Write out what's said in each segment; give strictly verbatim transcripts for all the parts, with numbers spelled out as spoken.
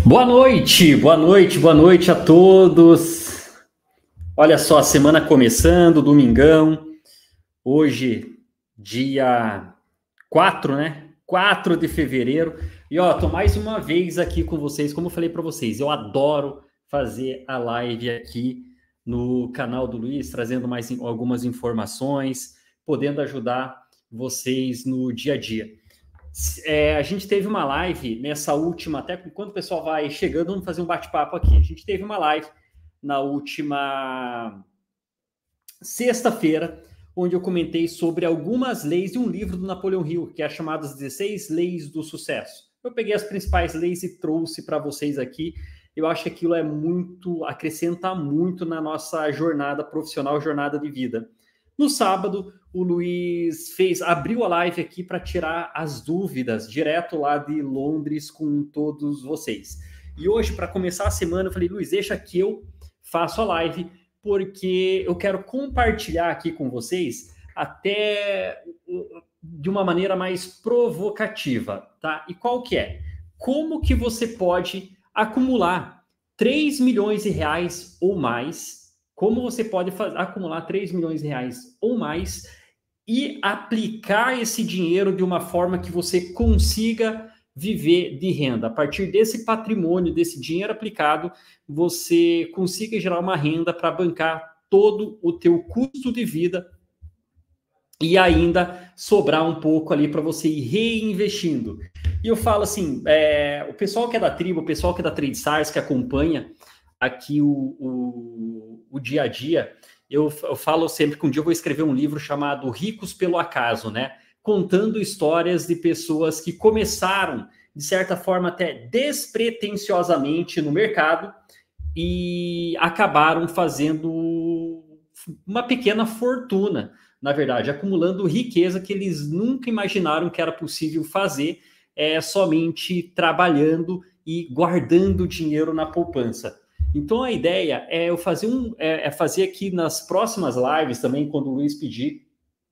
Boa noite, boa noite, boa noite a todos. Olha só, a semana começando, domingão. Hoje, dia quatro, né? quatro de fevereiro. E ó, tô mais uma vez aqui com vocês. Como eu falei para vocês, eu adoro fazer a live aqui no canal do Luiz, trazendo mais algumas informações, podendo ajudar vocês no dia a dia. É, a gente teve uma live nessa última, até enquanto o pessoal vai chegando, vamos fazer um bate-papo aqui. A gente teve uma live na última sexta-feira, onde eu comentei sobre algumas leis de um livro do Napoleão Hill, que é chamado As dezesseis Leis do Sucesso. Eu peguei as principais leis e trouxe para vocês aqui. Eu acho que aquilo é muito, acrescenta muito na nossa jornada profissional, jornada de vida. No sábado, o Luiz fez, abriu a live aqui para tirar as dúvidas direto lá de Londres com todos vocês. E hoje, para começar a semana, eu falei, Luiz, deixa que eu faço a live, porque eu quero compartilhar aqui com vocês até de uma maneira mais provocativa, tá? E qual que é? Como que você pode acumular três milhões de reais ou mais? Como você pode fazer, acumular três milhões de reais ou mais e aplicar esse dinheiro de uma forma que você consiga viver de renda. A partir desse patrimônio, desse dinheiro aplicado, você consiga gerar uma renda para bancar todo o teu custo de vida e ainda sobrar um pouco ali para você ir reinvestindo. E eu falo assim, é, o pessoal que é da tribo, o pessoal que é da TradeStars, que acompanha aqui o, o, o dia a dia, eu, eu falo sempre que um dia eu vou escrever um livro chamado Ricos pelo Acaso, né? Contando histórias de pessoas que começaram, de certa forma, até despretensiosamente no mercado e acabaram fazendo uma pequena fortuna, na verdade, acumulando riqueza que eles nunca imaginaram que era possível fazer, é, somente trabalhando e guardando dinheiro na poupança. Então a ideia é eu fazer um, é, é fazer aqui nas próximas lives também, quando o Luiz pedir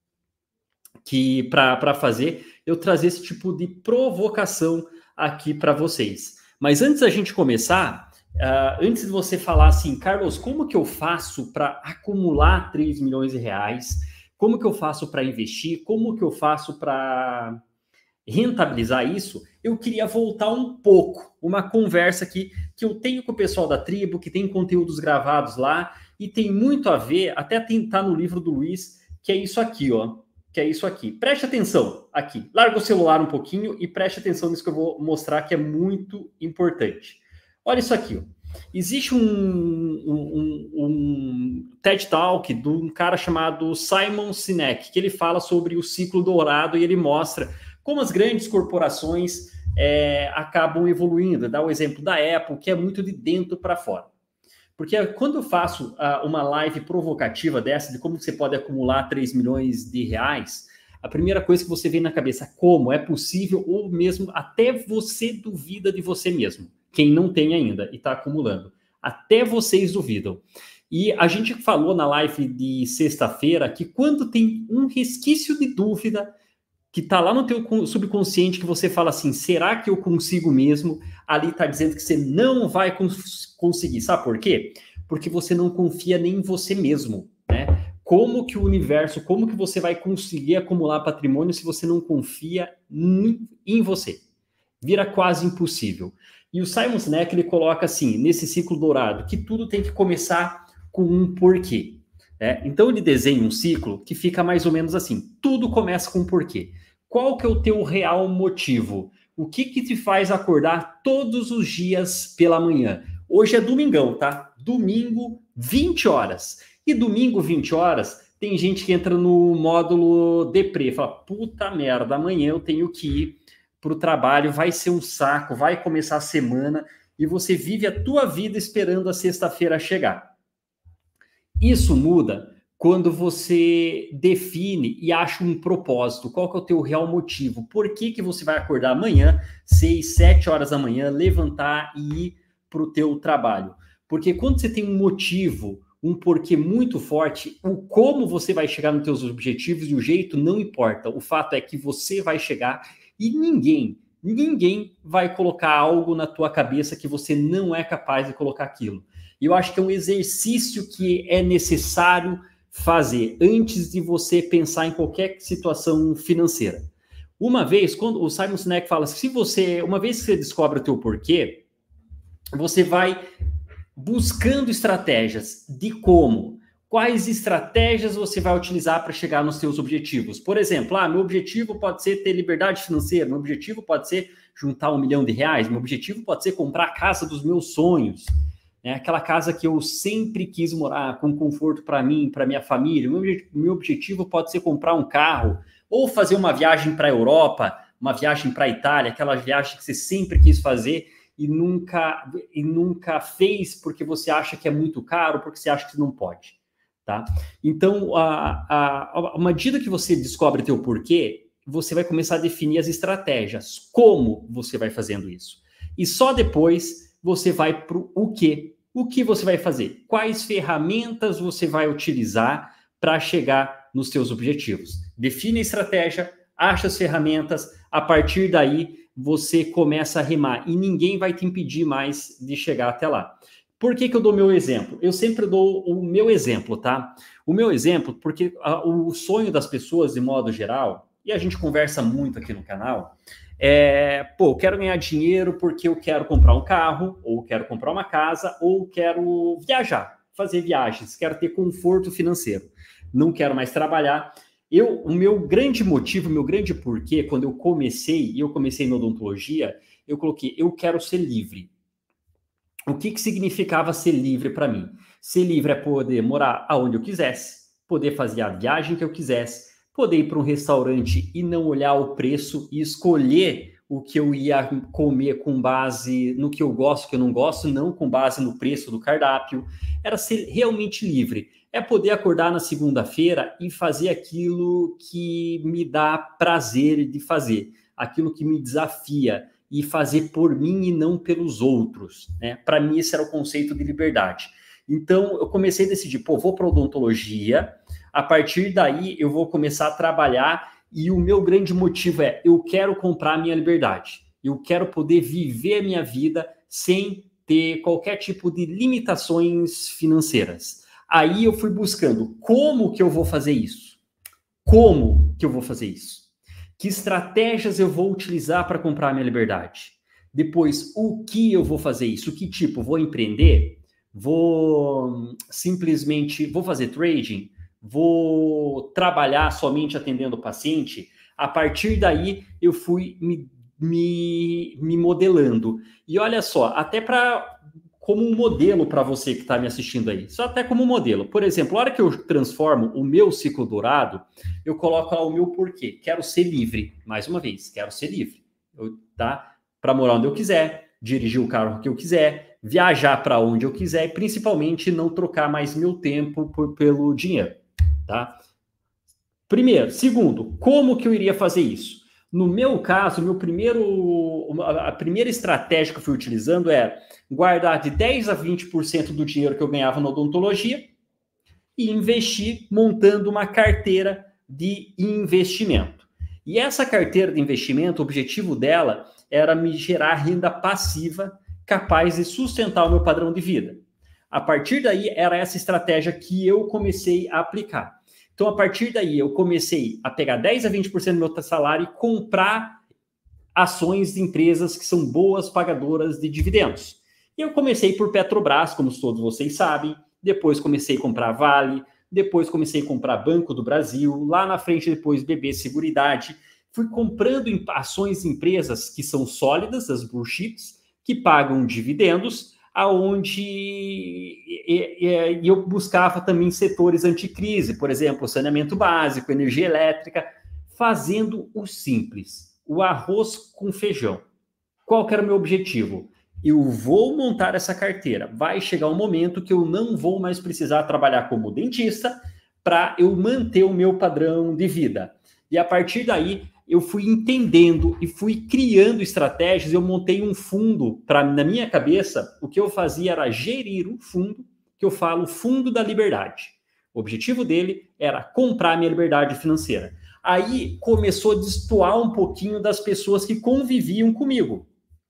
que para fazer, eu trazer esse tipo de provocação aqui para vocês. Mas antes da gente começar, uh, antes de você falar assim, Carlos, como que eu faço para acumular três milhões de reais? Como que eu faço para investir? Como que eu faço para rentabilizar isso? Eu queria voltar um pouco, uma conversa aqui que eu tenho com o pessoal da tribo, que tem conteúdos gravados lá, e tem muito a ver, até tá no livro do Luiz, que é isso aqui, ó, que é isso aqui. Preste atenção aqui, larga o celular um pouquinho e preste atenção nisso que eu vou mostrar, que é muito importante. Olha isso aqui, ó. Existe um, um, um, um TED Talk de um cara chamado Simon Sinek, que ele fala sobre o ciclo dourado e ele mostra como as grandes corporações é, acabam evoluindo. Dá o exemplo da Apple, que é muito de dentro para fora. Porque quando eu faço uh, uma live provocativa dessa, de como você pode acumular três milhões de reais, a primeira coisa que você vem na cabeça, como é possível, ou mesmo até você duvida de você mesmo, quem não tem ainda e está acumulando. Até vocês duvidam. E a gente falou na live de sexta-feira que quando tem um resquício de dúvida, que está lá no teu subconsciente, que você fala assim, será que eu consigo mesmo? Ali está dizendo que você não vai cons- conseguir. Sabe por quê? Porque você não confia nem em você mesmo, né? Como que o universo, como que você vai conseguir acumular patrimônio se você não confia em, em você? Vira quase impossível. E o Simon Sinek, ele coloca assim, nesse ciclo dourado, que tudo tem que começar com um porquê. É, então ele desenha um ciclo que fica mais ou menos assim, tudo começa com um porquê. Qual que é o teu real motivo? O que que te faz acordar todos os dias pela manhã? Hoje é domingão, tá? Domingo, vinte horas. E domingo, vinte horas, tem gente que entra no módulo deprê, fala, puta merda, amanhã eu tenho que ir pro trabalho, vai ser um saco, vai começar a semana, e você vive a tua vida esperando a sexta-feira chegar. Isso muda quando você define e acha um propósito. Qual que é o teu real motivo? Por que que você vai acordar amanhã, seis, sete horas da manhã, levantar e ir para o teu trabalho? Porque quando você tem um motivo, um porquê muito forte, o como você vai chegar nos teus objetivos e o jeito não importa. O fato é que você vai chegar e ninguém, Ninguém vai colocar algo na tua cabeça que você não é capaz de colocar aquilo. E eu acho que é um exercício que é necessário fazer antes de você pensar em qualquer situação financeira. Uma vez, quando o Simon Sinek fala, se você, uma vez que você descobre o teu porquê, você vai buscando estratégias de como, quais estratégias você vai utilizar para chegar nos seus objetivos. Por exemplo, ah, meu objetivo pode ser ter liberdade financeira, meu objetivo pode ser juntar um milhão de reais, meu objetivo pode ser comprar a casa dos meus sonhos, né? Aquela casa que eu sempre quis morar, com conforto para mim, para minha família. Meu, meu objetivo pode ser comprar um carro, ou fazer uma viagem para a Europa, uma viagem para a Itália, aquela viagem que você sempre quis fazer e nunca, e nunca fez porque você acha que é muito caro, porque você acha que não pode. Tá? Então, a, a, a medida que você descobre teu porquê, você vai começar a definir as estratégias, como você vai fazendo isso. E só depois você vai para o quê. O que você vai fazer? Quais ferramentas você vai utilizar para chegar nos seus objetivos? Define a estratégia, acha as ferramentas, a partir daí você começa a remar e ninguém vai te impedir mais de chegar até lá. Por que que eu dou meu exemplo? Eu sempre dou o meu exemplo, tá? O meu exemplo, porque a, o sonho das pessoas, de modo geral, e a gente conversa muito aqui no canal, é, pô, eu quero ganhar dinheiro porque eu quero comprar um carro, ou quero comprar uma casa, ou quero viajar, fazer viagens, quero ter conforto financeiro, não quero mais trabalhar. Eu, o meu grande motivo, o meu grande porquê, quando eu comecei, e eu comecei na odontologia, eu coloquei, eu quero ser livre. O que, que significava ser livre para mim? Ser livre é poder morar aonde eu quisesse, poder fazer a viagem que eu quisesse, poder ir para um restaurante e não olhar o preço e escolher o que eu ia comer com base no que eu gosto, que eu não gosto, não com base no preço do cardápio. Era ser realmente livre. É poder acordar na segunda-feira e fazer aquilo que me dá prazer de fazer, aquilo que me desafia, e fazer por mim e não pelos outros, né? Para mim, esse era o conceito de liberdade. Então, eu comecei a decidir, pô, vou para odontologia, a partir daí eu vou começar a trabalhar e o meu grande motivo é, eu quero comprar a minha liberdade, eu quero poder viver a minha vida sem ter qualquer tipo de limitações financeiras. Aí eu fui buscando, como que eu vou fazer isso? Como que eu vou fazer isso? Que estratégias eu vou utilizar para comprar a minha liberdade? Depois, o que eu vou fazer isso? Que tipo? Vou empreender? Vou simplesmente, vou fazer trading? Vou trabalhar somente atendendo o paciente? A partir daí, eu fui me, me, me modelando. E olha só, até para como um modelo para você que está me assistindo aí. Só até como um modelo. Por exemplo, a hora que eu transformo o meu ciclo dourado, eu coloco lá o meu porquê. Quero ser livre. Mais uma vez, quero ser livre. Eu, tá? Para morar onde eu quiser, dirigir o carro que eu quiser, viajar para onde eu quiser e principalmente não trocar mais meu tempo por, pelo dinheiro. Tá? Primeiro. Segundo, como que eu iria fazer isso? No meu caso, meu primeiro, a primeira estratégia que eu fui utilizando era guardar de dez a vinte por cento do dinheiro que eu ganhava na odontologia e investir montando uma carteira de investimento. E essa carteira de investimento, o objetivo dela era me gerar renda passiva capaz de sustentar o meu padrão de vida. A partir daí, era essa estratégia que eu comecei a aplicar. Então, a partir daí, eu comecei a pegar dez a vinte por cento do meu salário e comprar ações de empresas que são boas pagadoras de dividendos. E eu comecei por Petrobras, como todos vocês sabem, depois comecei a comprar Vale, depois comecei a comprar Banco do Brasil, lá na frente depois B B Seguridade. Fui comprando ações de empresas que são sólidas, as blue chips, que pagam dividendos, aonde e, e, e eu buscava também setores anticrise, por exemplo, saneamento básico, energia elétrica, fazendo o simples, o arroz com feijão. Qual que era o meu objetivo? Eu vou montar essa carteira. Vai chegar um momento que eu não vou mais precisar trabalhar como dentista para eu manter o meu padrão de vida. E a partir daí, eu fui entendendo e fui criando estratégias. Eu montei um fundo para, na minha cabeça, o que eu fazia era gerir um fundo, que eu falo fundo da liberdade. O objetivo dele era comprar minha liberdade financeira. Aí começou a destoar um pouquinho das pessoas que conviviam comigo.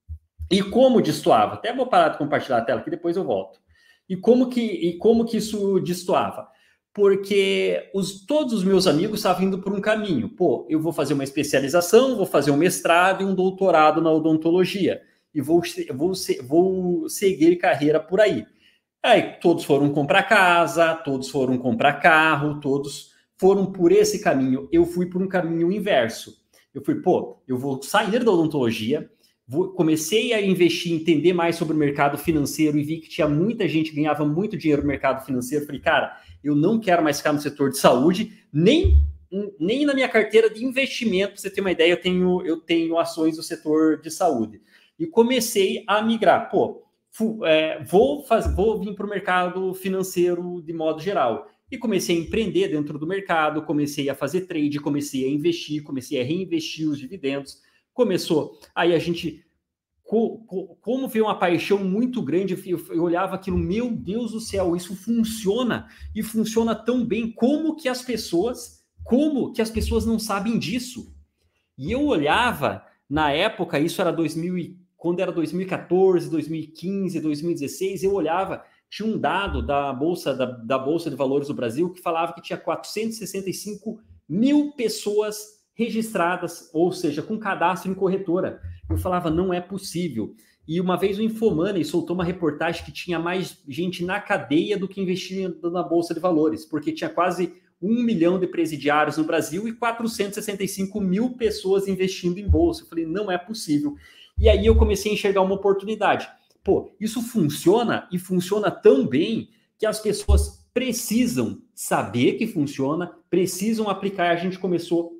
E como destoava? Até vou parar de compartilhar a tela aqui, depois eu volto. E como que, e como que isso destoava? Porque os, todos os meus amigos estavam indo por um caminho. Pô, eu vou fazer uma especialização, vou fazer um mestrado e um doutorado na odontologia. E vou, vou, vou seguir carreira por aí. Aí todos foram comprar casa, todos foram comprar carro, todos foram por esse caminho. Eu fui por um caminho inverso. Eu fui, pô, eu vou sair da odontologia, vou, comecei a investir, entender mais sobre o mercado financeiro e vi que tinha muita gente que ganhava muito dinheiro no mercado financeiro. Falei, cara, eu não quero mais ficar no setor de saúde, nem, nem na minha carteira de investimento. Para você ter uma ideia, eu tenho, eu tenho ações do setor de saúde. E comecei a migrar. Pô, é, vou, faz, vou vir para o mercado financeiro de modo geral. E comecei a empreender dentro do mercado, comecei a fazer trade, comecei a investir, comecei a reinvestir os dividendos. Começou, aí a gente, co, co, como veio uma paixão muito grande, eu, eu olhava aquilo, meu Deus do céu, isso funciona, e funciona tão bem, como que as pessoas, como que as pessoas não sabem disso? E eu olhava, na época, isso era dois mil, quando era dois mil e quatorze, dois mil e quinze, dois mil e dezesseis, eu olhava, tinha um dado da Bolsa, da, da Bolsa de Valores do Brasil que falava que tinha quatrocentos e sessenta e cinco mil pessoas registradas, ou seja, com cadastro em corretora. Eu falava, não é possível. E uma vez o Infomoney soltou uma reportagem que tinha mais gente na cadeia do que investia na Bolsa de Valores, porque tinha quase um milhão de presidiários no Brasil e quatrocentos e sessenta e cinco mil pessoas investindo em bolsa. Eu falei, não é possível. E aí eu comecei a enxergar uma oportunidade. Pô, isso funciona e funciona tão bem que as pessoas precisam saber que funciona, precisam aplicar. A gente começou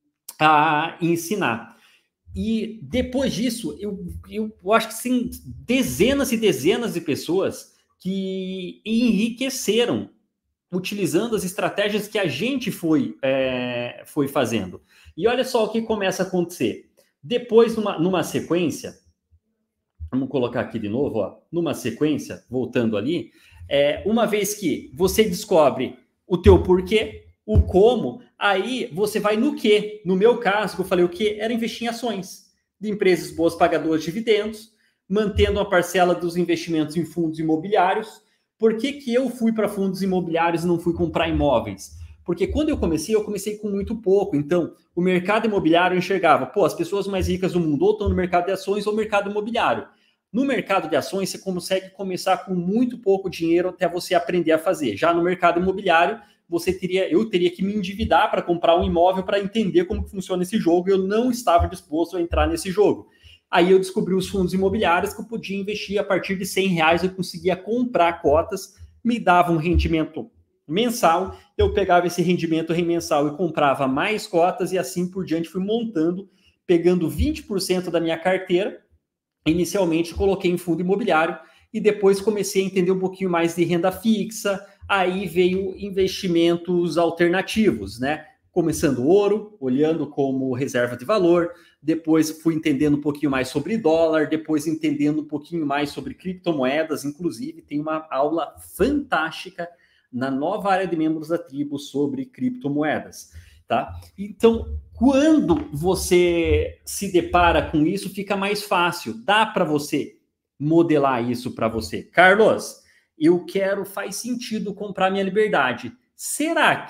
a ensinar. E depois disso, eu, eu acho que sim, dezenas e dezenas de pessoas que enriqueceram utilizando as estratégias que a gente foi, é, foi fazendo. E olha só o que começa a acontecer. Depois, numa, numa sequência, vamos colocar aqui de novo, ó, numa sequência, voltando ali, é, uma vez que você descobre o teu porquê, o como, aí você vai no quê? No meu caso, que eu falei o quê? Era investir em ações de empresas boas pagadoras de dividendos, mantendo a parcela dos investimentos em fundos imobiliários. Por que que eu fui para fundos imobiliários e não fui comprar imóveis? Porque quando eu comecei, eu comecei com muito pouco. Então, o mercado imobiliário eu enxergava, pô, as pessoas mais ricas do mundo ou estão no mercado de ações ou no mercado imobiliário. No mercado de ações, você consegue começar com muito pouco dinheiro até você aprender a fazer. Já no mercado imobiliário, você teria, eu teria que me endividar para comprar um imóvel para entender como funciona esse jogo. Eu não estava disposto a entrar nesse jogo. Aí eu descobri os fundos imobiliários que eu podia investir a partir de cem reais, eu conseguia comprar cotas, me dava um rendimento mensal, eu pegava esse rendimento mensal e comprava mais cotas e assim por diante fui montando, pegando vinte por cento da minha carteira. Inicialmente coloquei em fundo imobiliário e depois comecei a entender um pouquinho mais de renda fixa, aí veio investimentos alternativos, né? Começando ouro, olhando como reserva de valor, depois fui entendendo um pouquinho mais sobre dólar, depois entendendo um pouquinho mais sobre criptomoedas, inclusive tem uma aula fantástica na nova área de membros da tribo sobre criptomoedas, tá? Então, quando você se depara com isso, fica mais fácil, dá para você modelar isso para você. Carlos, eu quero, faz sentido comprar minha liberdade. Será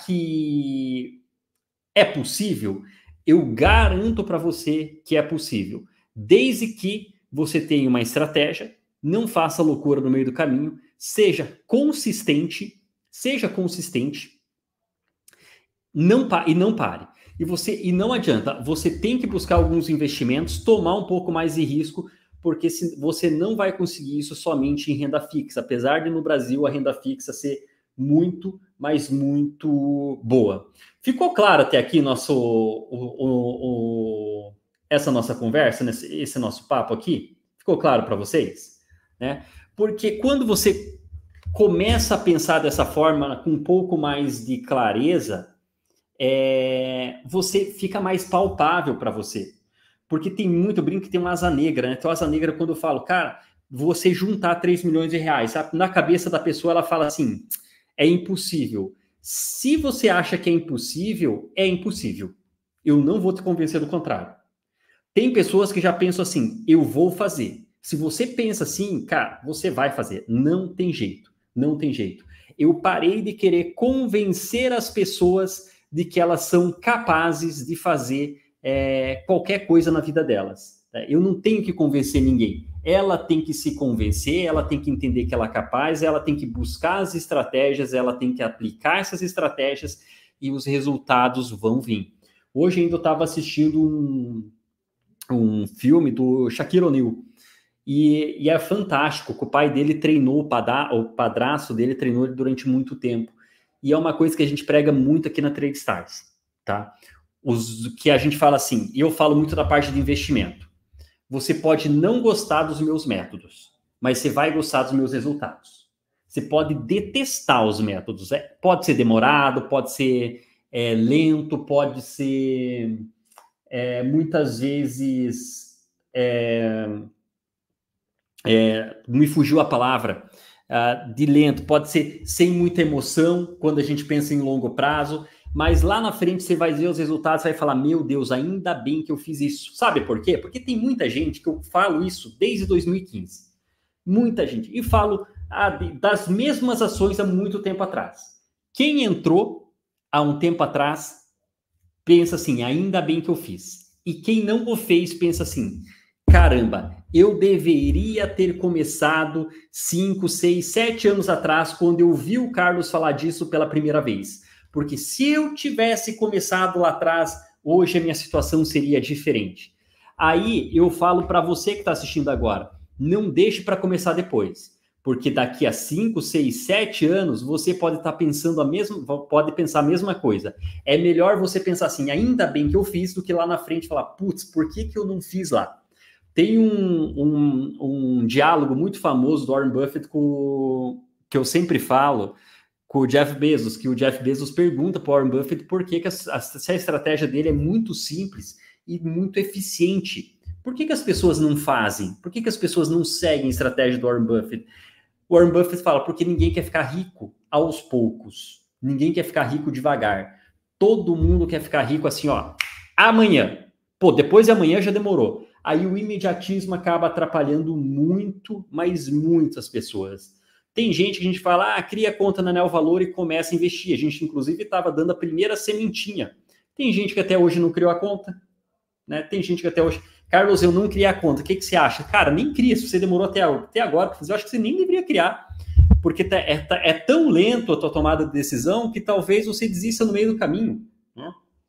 que é possível? Eu garanto para você que é possível, desde que você tenha uma estratégia, não faça loucura no meio do caminho, seja consistente, seja consistente, não pa- e não pare. E, você, e não adianta, você tem que buscar alguns investimentos, tomar um pouco mais de risco, porque se, você não vai conseguir isso somente em renda fixa, apesar de no Brasil a renda fixa ser muito, mas muito boa. Ficou claro até aqui nosso, o, o, o, essa nossa conversa, esse, esse nosso papo aqui? Ficou claro para vocês? Né? Porque quando você começa a pensar dessa forma, com um pouco mais de clareza, é, você fica mais palpável para você. Porque tem muito, eu brinco que tem uma asa negra, né? Então, asa negra, quando eu falo, cara, você juntar três milhões de reais, sabe? Na cabeça da pessoa, ela fala assim, é impossível. Se você acha que é impossível, é impossível. Eu não vou te convencer do contrário. Tem pessoas que já pensam assim, eu vou fazer. Se você pensa assim, cara, você vai fazer. Não tem jeito, não tem jeito. Eu parei de querer convencer as pessoas de que elas são capazes de fazer é, qualquer coisa na vida delas. Eu não tenho que convencer ninguém. Ela tem que se convencer, ela tem que entender que ela é capaz, ela tem que buscar as estratégias, ela tem que aplicar essas estratégias e os resultados vão vir. Hoje ainda eu estava assistindo um, um filme do Shaquille O'Neal e, e é fantástico, que o pai dele treinou, o, padra, o padrasto dele treinou ele durante muito tempo. E é uma coisa que a gente prega muito aqui na Trade Stars, tá? Os, que a gente fala assim, e eu falo muito da parte de investimento. Você pode não gostar dos meus métodos, mas você vai gostar dos meus resultados. Você pode detestar os métodos. É, pode ser demorado, pode ser é, lento, pode ser é, muitas vezes... É, é, me fugiu a palavra, uh, de lento. Pode ser sem muita emoção, quando a gente pensa em longo prazo. Mas lá na frente você vai ver os resultados, vai falar, meu Deus, ainda bem que eu fiz isso. Sabe por quê? Porque tem muita gente que eu falo isso desde dois mil e quinze. Muita gente. E falo ah, das mesmas ações há muito tempo atrás. Quem entrou há um tempo atrás, pensa assim, ainda bem que eu fiz. E quem não o fez, pensa assim, caramba, eu deveria ter começado cinco, seis, sete anos atrás, quando eu vi o Carlos falar disso pela primeira vez. Porque se eu tivesse começado lá atrás, hoje a minha situação seria diferente. Aí eu falo para você que está assistindo agora, não deixe para começar depois. Porque daqui a cinco, seis, sete anos, você pode estar tá pensando a mesma, pode pensar a mesma coisa. É melhor você pensar assim, ainda bem que eu fiz, do que lá na frente falar, putz, por que, que eu não fiz lá? Tem um, um, um diálogo muito famoso do Warren Buffett com, que eu sempre falo, com o Jeff Bezos, que o Jeff Bezos pergunta para o Warren Buffett por que, que a, a, a estratégia dele é muito simples e muito eficiente. Por que, que as pessoas não fazem? Por que, que as pessoas não seguem a estratégia do Warren Buffett? O Warren Buffett fala, porque ninguém quer ficar rico aos poucos. Ninguém quer ficar rico devagar. Todo mundo quer ficar rico assim, ó, amanhã. Pô, depois de amanhã já demorou. Aí o imediatismo acaba atrapalhando muito, mas muitas pessoas. Tem gente que a gente fala, ah, cria conta na Neo Valor e começa a investir. A gente, inclusive, estava dando a primeira sementinha. Tem gente que até hoje não criou a conta, né? Tem gente que até hoje... Carlos, eu não criei a conta. O que, que você acha? Cara, nem cria. Se você demorou até, até agora para fazer, eu acho que você nem deveria criar. Porque tá, é, tá, é tão lento a tua tomada de decisão que talvez você desista no meio do caminho, né?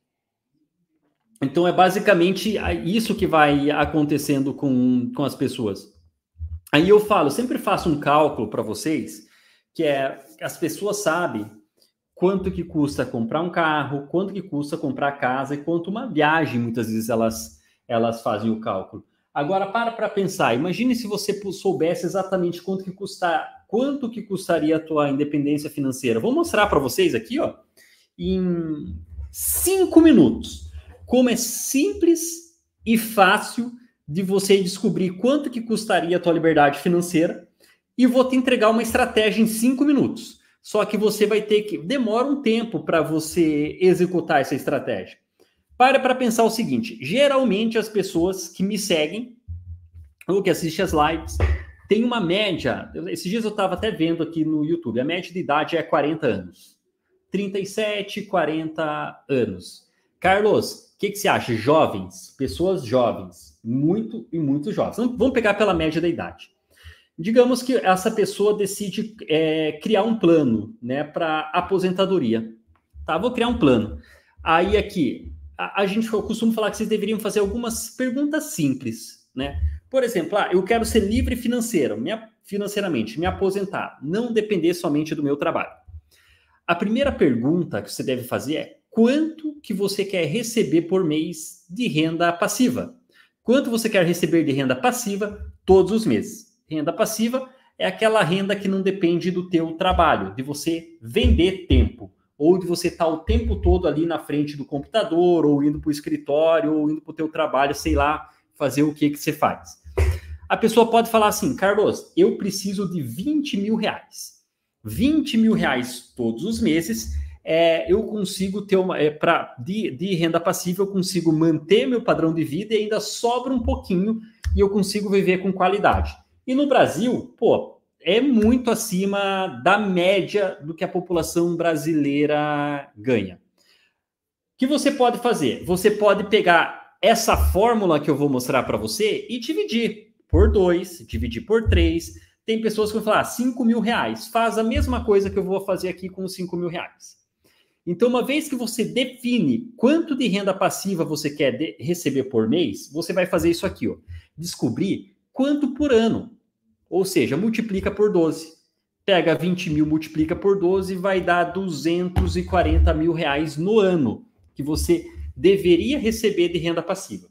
Então, é basicamente isso que vai acontecendo com, com as pessoas. Aí eu falo, sempre faço um cálculo para vocês, que é, as pessoas sabem quanto que custa comprar um carro, quanto que custa comprar casa e quanto uma viagem, muitas vezes elas, elas fazem o cálculo. Agora, para para pensar, imagine se você soubesse exatamente quanto que, custa, quanto que custaria a tua independência financeira. Vou mostrar para vocês aqui, ó, em cinco minutos. Como é simples e fácil de você descobrir quanto que custaria a tua liberdade financeira e vou te entregar uma estratégia em cinco minutos. Só que você vai ter que... Demora um tempo para você executar essa estratégia. Para para pensar o seguinte, geralmente as pessoas que me seguem ou que assistem as lives têm uma média... Esses dias eu estava até vendo aqui no YouTube, a média de idade é quarenta anos. trinta e sete, quarenta anos. Carlos, o que, que você acha? Jovens, pessoas jovens, muito e muito jovens. Vamos pegar pela média da idade. Digamos que essa pessoa decide é, criar um plano, né, para aposentadoria. Tá, vou criar um plano. Aí aqui, a, a gente eu costumo falar que vocês deveriam fazer algumas perguntas simples, né? Por exemplo, ah, eu quero ser livre financeiro, minha, financeiramente, me aposentar, não depender somente do meu trabalho. A primeira pergunta que você deve fazer é quanto que você quer receber por mês de renda passiva? Quanto você quer receber de renda passiva todos os meses? Renda passiva é aquela renda que não depende do teu trabalho, de você vender tempo, ou de você estar o tempo todo ali na frente do computador, ou indo para o escritório, ou indo para o teu trabalho, sei lá, fazer o que, que você faz. A pessoa pode falar assim, Carlos, eu preciso de vinte mil reais. vinte mil reais todos os meses é, eu consigo ter uma... É, pra, de, de renda passiva, eu consigo manter meu padrão de vida e ainda sobra um pouquinho e eu consigo viver com qualidade. E no Brasil, pô, é muito acima da média do que a população brasileira ganha. O que você pode fazer? Você pode pegar essa fórmula que eu vou mostrar para você e dividir por dois, dividir por três. Tem pessoas que vão falar, cinco mil reais. Faz a mesma coisa que eu vou fazer aqui com os cinco mil reais. Então, uma vez que você define quanto de renda passiva você quer de- receber por mês, você vai fazer isso aqui, ó. Descobrir quanto por ano. Ou seja, multiplica por doze. Pega vinte mil, multiplica por doze, vai dar duzentos e quarenta mil reais no ano que você deveria receber de renda passiva.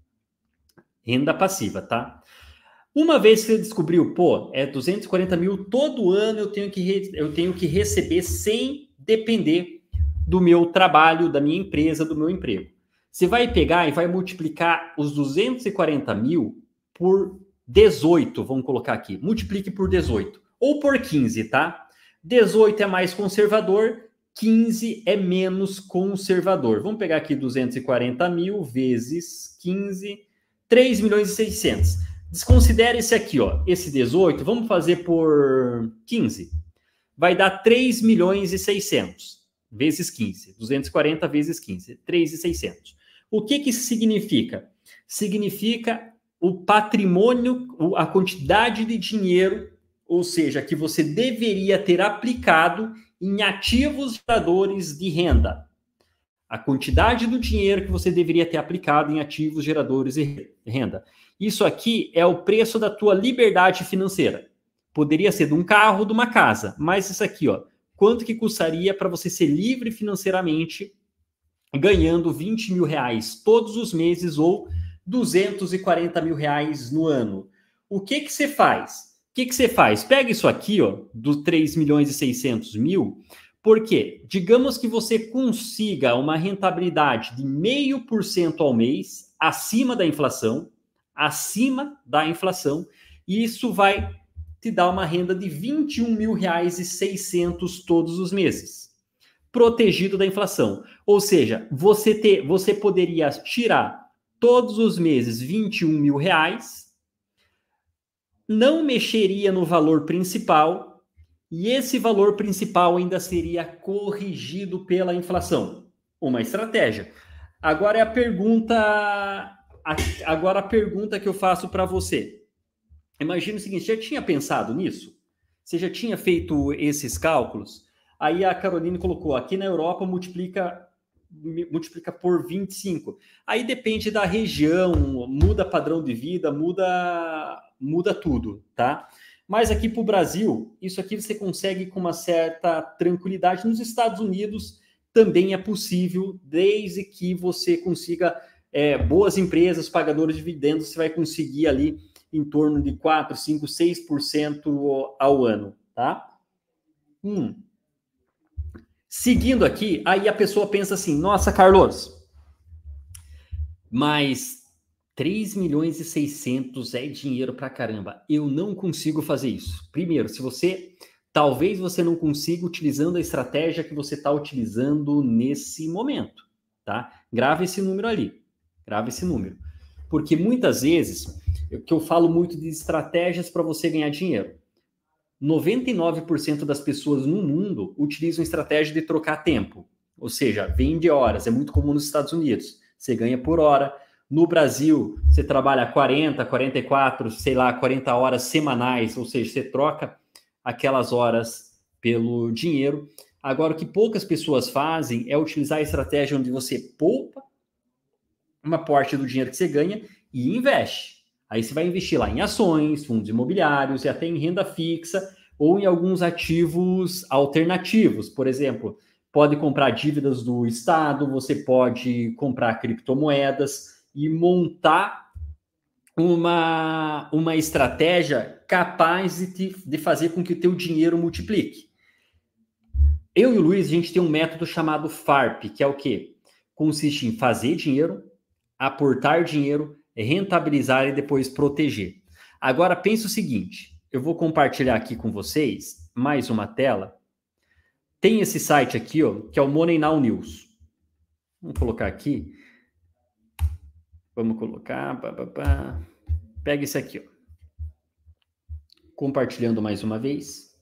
Renda passiva, tá? Uma vez que você descobriu, pô, é duzentos e quarenta mil todo ano eu tenho que, re- eu tenho que receber sem depender do meu trabalho, da minha empresa, do meu emprego. Você vai pegar e vai multiplicar os duzentos e quarenta mil por dezoito, vamos colocar aqui. Multiplique por dezoito. Ou por quinze, tá? dezoito é mais conservador, quinze é menos conservador. Vamos pegar aqui duzentos e quarenta mil vezes quinze, três milhões e seiscentos. Desconsidere esse aqui, ó, esse dezoito, vamos fazer por quinze. Vai dar três milhões e seiscentos vezes quinze. duzentos e quarenta vezes quinze, três milhões e seiscentos. O que que isso significa? Significa o patrimônio, a quantidade de dinheiro, ou seja, que você deveria ter aplicado em ativos geradores de renda. A quantidade do dinheiro que você deveria ter aplicado em ativos geradores de renda. Isso aqui é o preço da tua liberdade financeira. Poderia ser de um carro, de uma casa, mas isso aqui, ó, quanto que custaria para você ser livre financeiramente, ganhando vinte mil reais todos os meses ou duzentos e quarenta mil reais no ano? O que que você faz? O que que você faz? Pega isso aqui, ó, dos três milhões e seiscentos mil, porque digamos que você consiga uma rentabilidade de zero vírgula cinco por cento ao mês, acima da inflação, acima da inflação, e isso vai te dar uma renda de vinte e um mil reais e seiscentos todos os meses, protegido da inflação. Ou seja, você, ter, você poderia tirar todos os meses vinte e um mil reais, não mexeria no valor principal, e esse valor principal ainda seria corrigido pela inflação. Uma estratégia. Agora é a pergunta, agora a pergunta que eu faço para você. Imagina o seguinte, já tinha pensado nisso? Você já tinha feito esses cálculos? Aí a Caroline colocou, aqui na Europa multiplica, multiplica por vinte e cinco. Aí depende da região, muda padrão de vida, muda, muda tudo, tá? Mas aqui para o Brasil, isso aqui você consegue com uma certa tranquilidade. Nos Estados Unidos também é possível, desde que você consiga é, boas empresas, pagadores de dividendos, você vai conseguir ali em torno de quatro, cinco, seis por cento ao ano, tá? Hum. Seguindo aqui, aí a pessoa pensa assim, nossa, Carlos, mas três milhões e seiscentos é dinheiro pra caramba, eu não consigo fazer isso. Primeiro, se você, talvez você não consiga utilizando a estratégia que você está utilizando nesse momento, tá? Grava esse número ali, grava esse número. Porque muitas vezes, que eu falo muito de estratégias para você ganhar dinheiro. noventa e nove por cento das pessoas no mundo utilizam estratégia de trocar tempo. Ou seja, vende horas. É muito comum nos Estados Unidos. Você ganha por hora. No Brasil, você trabalha quarenta, quarenta e quatro, sei lá, quarenta horas semanais. Ou seja, você troca aquelas horas pelo dinheiro. Agora, o que poucas pessoas fazem é utilizar a estratégia onde você poupa uma parte do dinheiro que você ganha e investe. Aí você vai investir lá em ações, fundos imobiliários e até em renda fixa ou em alguns ativos alternativos. Por exemplo, pode comprar dívidas do Estado, você pode comprar criptomoedas e montar uma, uma estratégia capaz de, te, de fazer com que o teu dinheiro multiplique. Eu e o Luiz, a gente tem um método chamado FARP, que é o quê? Consiste em fazer dinheiro, aportar dinheiro, rentabilizar e depois proteger. Agora, pense o seguinte, eu vou compartilhar aqui com vocês mais uma tela tem esse site aqui, ó, que é o Money Now News. Vamos colocar aqui. Vamos colocar. Pá, pá, pá. Pega esse aqui, ó. Compartilhando mais uma vez.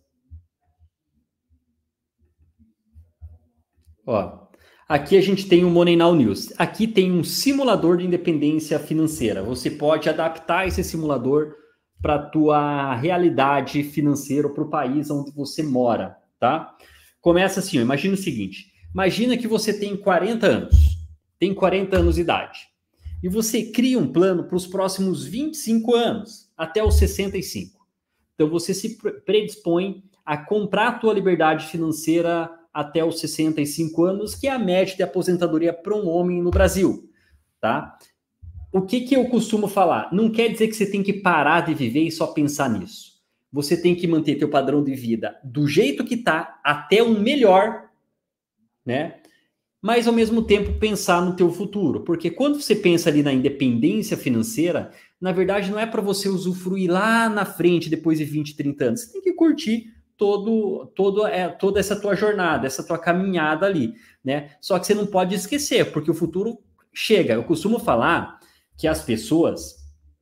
Ó, aqui a gente tem o Money Now News. Aqui tem um simulador de independência financeira. Você pode adaptar esse simulador para a tua realidade financeira, para o país onde você mora, tá? Começa assim, ó, imagina o seguinte. Imagina que você tem quarenta anos. Tem quarenta anos de idade. E você cria um plano para os próximos vinte e cinco anos, até os sessenta e cinco. Então, você se predispõe a comprar a tua liberdade financeira até os sessenta e cinco anos, que é a média de aposentadoria para um homem no Brasil, tá? O que, que eu costumo falar? Não quer dizer que você tem que parar de viver e só pensar nisso. Você tem que manter teu padrão de vida do jeito que tá, até um melhor, né? Mas, ao mesmo tempo, pensar no teu futuro. Porque quando você pensa ali na independência financeira, na verdade, não é para você usufruir lá na frente, depois de vinte, trinta anos. Você tem que curtir todo, todo, é, toda essa tua jornada, essa tua caminhada ali, né? Só que você não pode esquecer, porque o futuro chega. Eu costumo falar que as pessoas,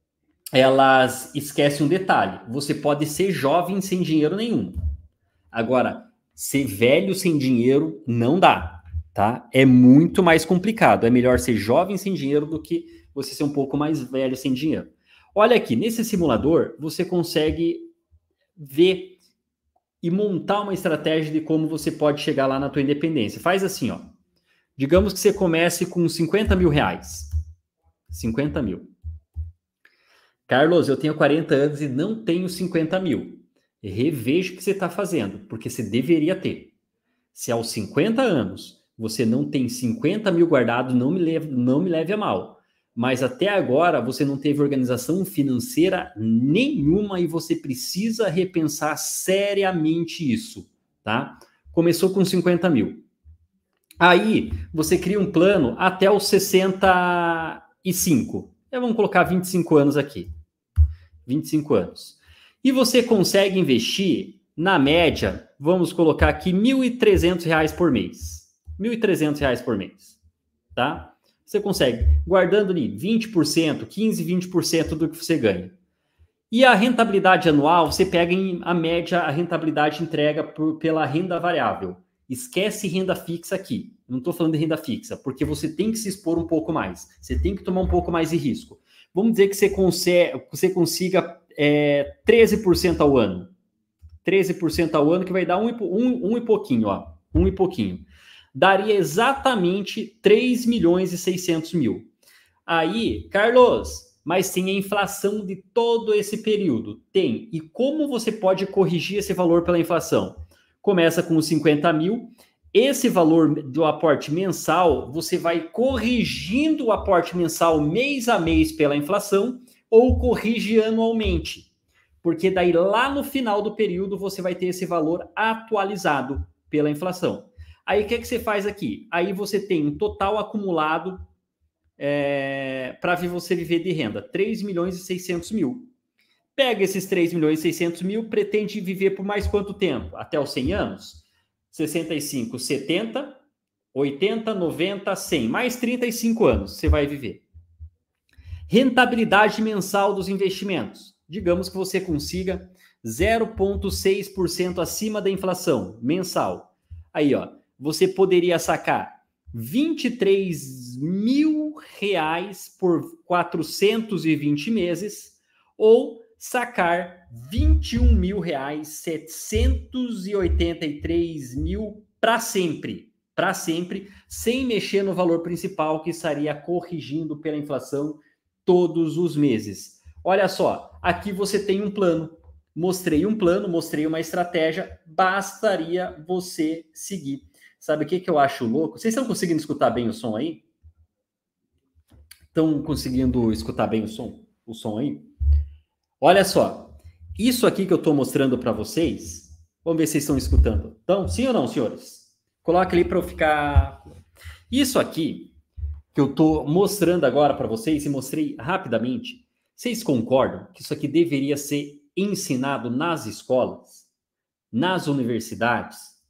elas esquecem um detalhe. Você pode ser jovem sem dinheiro nenhum. Agora, ser velho sem dinheiro não dá. Tá? É muito mais complicado. É melhor ser jovem sem dinheiro do que você ser um pouco mais velho sem dinheiro. Olha aqui, nesse simulador, você consegue ver e montar uma estratégia de como você pode chegar lá na tua independência. Faz assim, ó. Digamos que você comece com cinquenta mil reais. cinquenta mil. Carlos, eu tenho quarenta anos e não tenho cinquenta mil. Reveja o que você está fazendo, porque você deveria ter. Se aos cinquenta anos você não tem cinquenta mil guardados, não me leve, não me leve a mal. Mas até agora você não teve organização financeira nenhuma e você precisa repensar seriamente isso, tá? Começou com cinquenta mil. Aí você cria um plano até os sessenta e cinco. Então, vamos colocar vinte e cinco anos aqui. vinte e cinco anos. E você consegue investir, na média, vamos colocar aqui mil e trezentos reais por mês. mil e trezentos reais por mês, tá? Você consegue, guardando ali vinte por cento, quinze, vinte por cento do que você ganha. E a rentabilidade anual, você pega em a média, a rentabilidade entrega por, pela renda variável. Esquece renda fixa aqui. Não estou falando de renda fixa, porque você tem que se expor um pouco mais. Você tem que tomar um pouco mais de risco. Vamos dizer que você, consegue, você consiga é, treze por cento ao ano. treze por cento ao ano, que vai dar um, um, um e pouquinho, ó. Um e pouquinho. Daria exatamente três milhões e seiscentos mil. Aí, Carlos, mas tem a inflação de todo esse período. Tem. E como você pode corrigir esse valor pela inflação? Começa com os cinquenta mil. Esse valor do aporte mensal, você vai corrigindo o aporte mensal mês a mês pela inflação ou corrige anualmente. Porque daí lá no final do período você vai ter esse valor atualizado pela inflação. Aí o que, é que você faz aqui? Aí você tem um total acumulado é, para você viver de renda, três milhões e seiscentos mil. Pega esses três milhões e seiscentos mil, pretende viver por mais quanto tempo? Até os cem anos? sessenta e cinco, setenta, oitenta, noventa, cem. Mais trinta e cinco anos você vai viver. Rentabilidade mensal dos investimentos. Digamos que você consiga zero vírgula seis por cento acima da inflação mensal. Aí, ó. Você poderia sacar vinte e três mil reais por quatrocentos e vinte meses ou sacar vinte e um mil reais, setecentos e oitenta e três mil para sempre, para sempre, sem mexer no valor principal que estaria corrigindo pela inflação todos os meses. Olha só, aqui você tem um plano. Mostrei um plano, mostrei uma estratégia, bastaria você seguir. Sabe o que, que eu acho louco? Vocês estão conseguindo escutar bem o som aí? Estão conseguindo escutar bem o som? O som aí? Olha só. Isso aqui que eu estou mostrando para vocês, vamos ver se vocês estão escutando. Então, sim ou não, senhores? Coloca ali para eu ficar... Isso aqui que eu estou mostrando agora para vocês e mostrei rapidamente, vocês concordam que isso aqui deveria ser ensinado nas escolas, nas universidades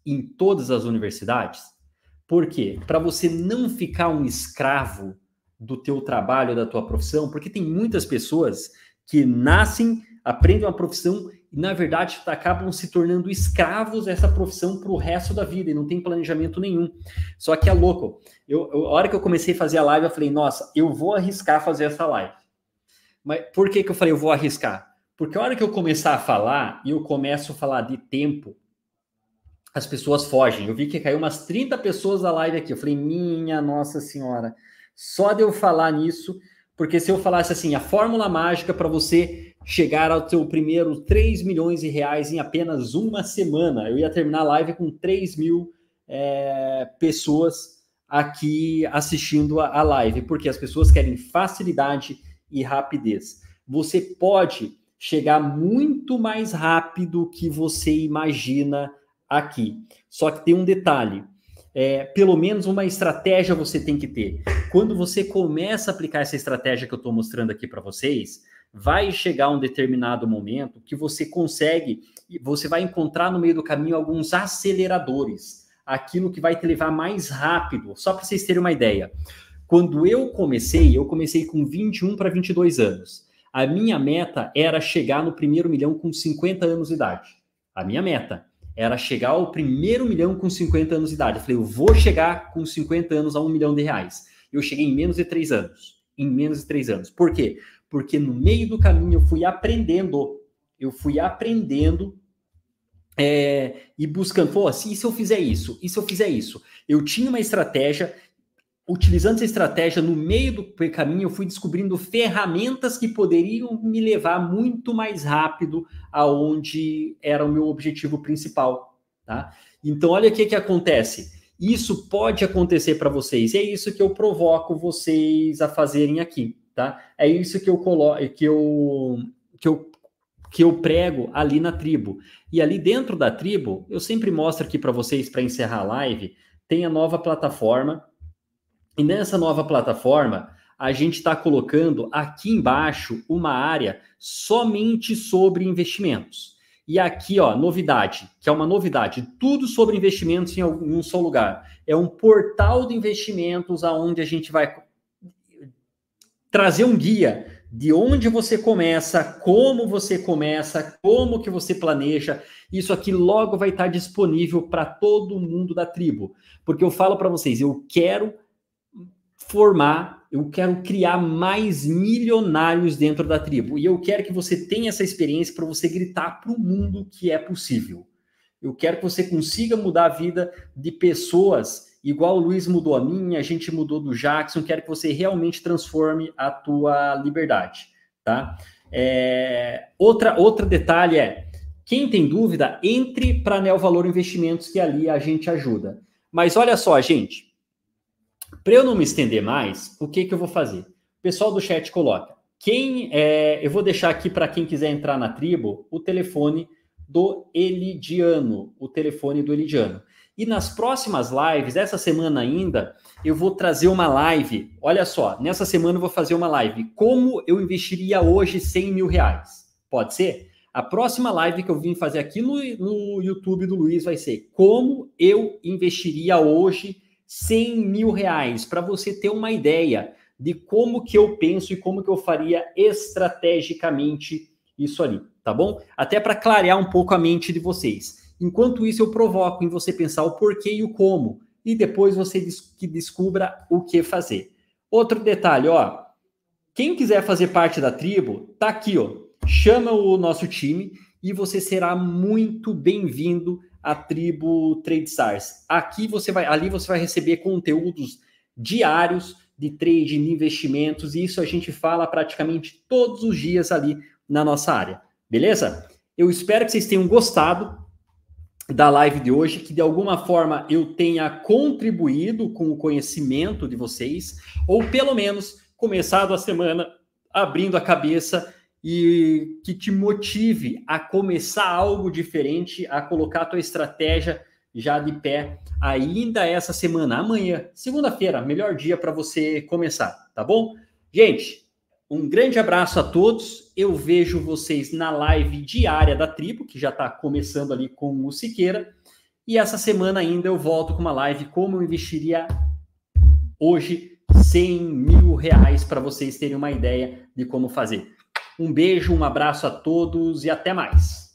em todas as universidades? Por quê? Para você não ficar um escravo do teu trabalho, da tua profissão, porque tem muitas pessoas que nascem, aprendem uma profissão e, na verdade, acabam se tornando escravos dessa profissão para o resto da vida e não tem planejamento nenhum. Só que é louco. Eu, eu, a hora que eu comecei a fazer a live, eu falei, nossa, eu vou arriscar fazer essa live. Mas por que que eu falei, eu vou arriscar? Porque a hora que eu começar a falar e eu começo a falar de tempo, as pessoas fogem. Eu vi que caiu umas trinta pessoas da live aqui. Eu falei, minha Nossa Senhora, só de eu falar nisso, porque se eu falasse assim, a fórmula mágica para você chegar ao seu primeiro três milhões de reais em apenas uma semana, eu ia terminar a live com três mil é, pessoas aqui assistindo a, a live, porque as pessoas querem facilidade e rapidez. Você pode chegar muito mais rápido que você imagina aqui. Só que tem um detalhe, é, pelo menos uma estratégia você tem que ter. Quando você começa a aplicar essa estratégia que eu estou mostrando aqui para vocês, vai chegar um determinado momento que você consegue, você vai encontrar no meio do caminho alguns aceleradores, aquilo que vai te levar mais rápido. Só para vocês terem uma ideia. Quando eu comecei, eu comecei com vinte e um para vinte e dois anos. A minha meta era chegar no primeiro milhão com cinquenta anos de idade. A minha meta era chegar ao primeiro milhão com cinquenta anos de idade. Eu falei, eu vou chegar com cinquenta anos a um milhão de reais. Eu cheguei em menos de três anos. Em menos de três anos. Por quê? Porque no meio do caminho eu fui aprendendo. Eu fui aprendendo é, e buscando. Pô, assim, e se eu fizer isso? E se eu fizer isso? Eu tinha uma estratégia. Utilizando essa estratégia, no meio do caminho, eu fui descobrindo ferramentas que poderiam me levar muito mais rápido aonde era o meu objetivo principal, tá? Então, olha o que que acontece. Isso pode acontecer para vocês. E é isso que eu provoco vocês a fazerem aqui, tá? É isso que eu coloco, que eu, que eu, que eu prego ali na tribo. E ali dentro da tribo, eu sempre mostro aqui para vocês, para encerrar a live, tem a nova plataforma. E nessa nova plataforma, a gente está colocando aqui embaixo uma área somente sobre investimentos. E aqui, ó, novidade, que é uma novidade, tudo sobre investimentos em um só lugar. É um portal de investimentos aonde a gente vai trazer um guia de onde você começa, como você começa, como que você planeja. Isso aqui logo vai estar disponível para todo mundo da tribo. Porque eu falo para vocês, eu quero formar, eu quero criar mais milionários dentro da tribo. E eu quero que você tenha essa experiência para você gritar para o mundo que é possível. Eu quero que você consiga mudar a vida de pessoas, igual o Luiz mudou a minha, a gente mudou do Jackson. Quero que você realmente transforme a tua liberdade, tá? É, outra, outro detalhe é, quem tem dúvida, entre para a Neo Valor Investimentos, que ali a gente ajuda. Mas olha só, gente, para eu não me estender mais, o que, que eu vou fazer? O pessoal do chat coloca. Quem é, eu vou deixar aqui para quem quiser entrar na tribo o telefone do Elidiano. O telefone do Elidiano. E nas próximas lives, essa semana ainda, eu vou trazer uma live. Olha só, nessa semana eu vou fazer uma live. Como eu investiria hoje cem mil reais? Pode ser? A próxima live que eu vim fazer aqui no, no YouTube do Luiz vai ser como eu investiria hoje cem mil reais, para você ter uma ideia de como que eu penso e como que eu faria estrategicamente isso ali, tá bom? Até para clarear um pouco a mente de vocês. Enquanto isso, eu provoco em você pensar o porquê e o como, e depois você des- que descubra o que fazer. Outro detalhe, ó, quem quiser fazer parte da tribo, tá aqui, ó, chama o nosso time e você será muito bem-vindo a tribo TradeStars. Aqui você vai, ali você vai receber conteúdos diários de trading, de investimentos, e isso a gente fala praticamente todos os dias ali na nossa área. Beleza? Eu espero que vocês tenham gostado da live de hoje, que de alguma forma eu tenha contribuído com o conhecimento de vocês, ou pelo menos começado a semana abrindo a cabeça e que te motive a começar algo diferente, a colocar a tua estratégia já de pé ainda essa semana, amanhã, segunda-feira, melhor dia para você começar, tá bom? Gente, um grande abraço a todos, eu vejo vocês na live diária da tribo, que já está começando ali com o Siqueira, E essa semana ainda eu volto com uma live como eu investiria hoje cem mil reais para vocês terem uma ideia de como fazer. Um beijo, um abraço a todos e até mais.